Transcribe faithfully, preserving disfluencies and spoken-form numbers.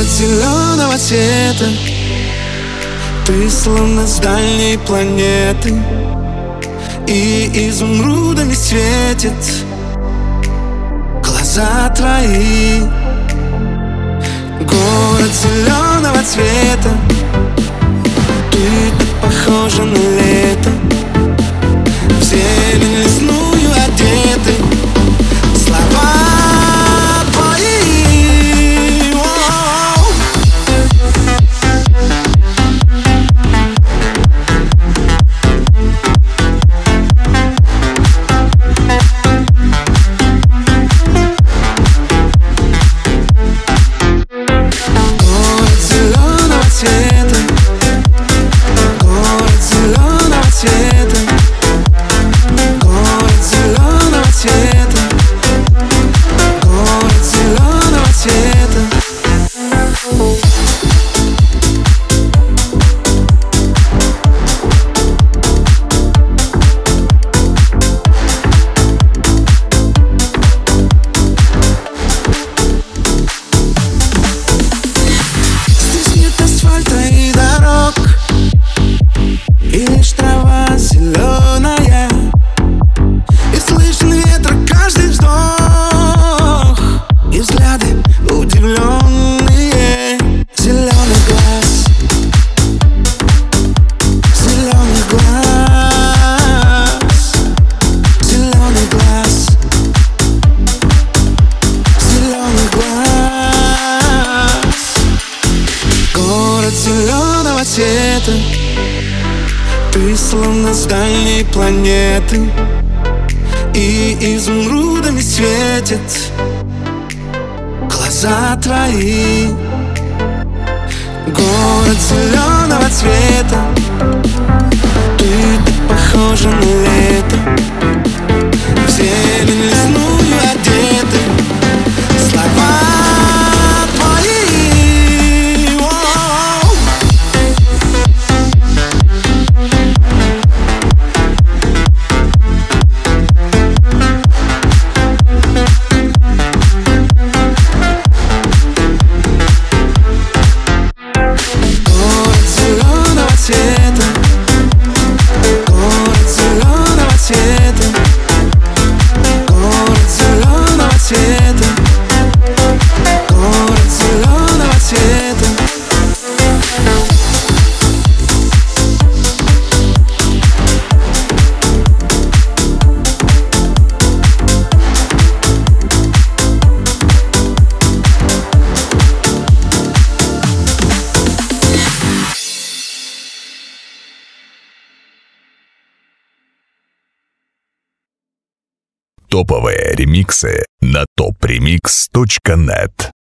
Город зеленого цвета, ты словно с дальней планеты, и изумрудами светит глаза твои. Город зеленого цвета, ты так похожа на лето, в зелень лесную одеты. Слова твои, о-о-о. Город зеленого цвета, город зеленого цвета, город зеленого цвета, город зеленого цвета. Здесь нет асфальта и дорог, и лишь трава зеленая, и слышен ветер каждый вздох, и взгляды удивленные. Зеленый глаз, зеленый глаз, зеленый глаз, зеленый глаз. Город зеленого цвета, ты словно с дальней планеты, и изумрудами светит глаза твои. Город зеленого цвета, ты так похожа на лето, в зелень лесную одеты. Слова твои, о-о-о. Город зеленого цвета, город зеленого цвета, город зеленого цвета, город зеленого цвета. Топовые ремиксы на топ ремикс точка нет.